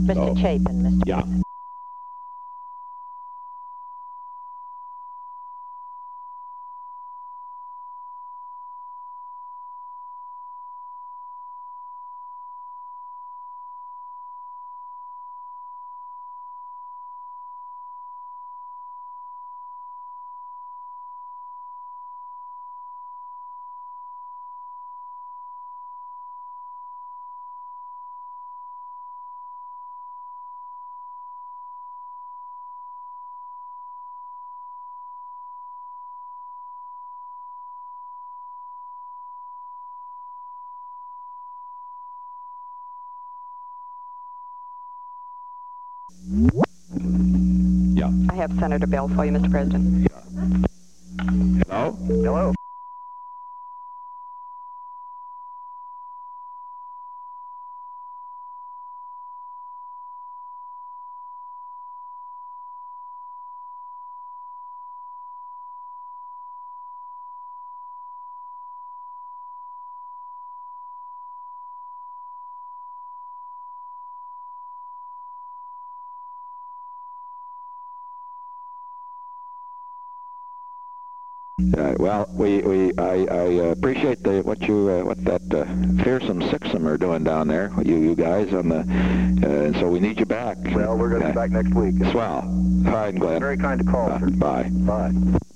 Mr. Chapin, Mr. Yeah. Yeah. I have Senator Bell for you, Mr. President. Hello? Hello. Well, I appreciate what that fearsome sixum are doing down there, you guys on the, and so we need you back. Well, we're going to be back next week. Swell. Fine, Glenn. Very kind to call, sir. Bye. Bye.